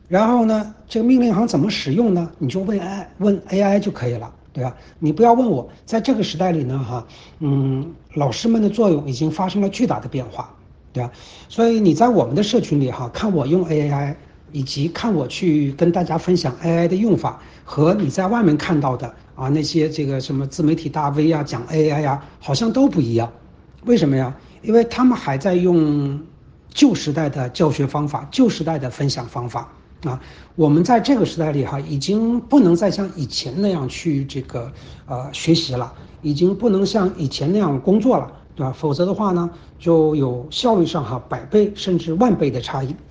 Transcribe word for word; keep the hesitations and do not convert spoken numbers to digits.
然后呢，这个命令行怎么使用呢？你就问 A I 问 A I 就可以了，对吧？你不要问我。在这个时代里呢，哈，嗯，老师们的作用已经发生了巨大的变化，对吧？所以你在我们的社群里哈，看我用 A I，以及看我去跟大家分享 A I 的用法，和你在外面看到的啊那些这个什么自媒体大 V 啊讲 A I 呀，好像都不一样。为什么呀？因为他们还在用旧时代的教学方法、旧时代的分享方法。啊，我们在这个时代里哈，已经不能再像以前那样去这个呃学习了，已经不能像以前那样工作了，对吧？否则的话呢，就有效率上哈百倍甚至万倍的差异。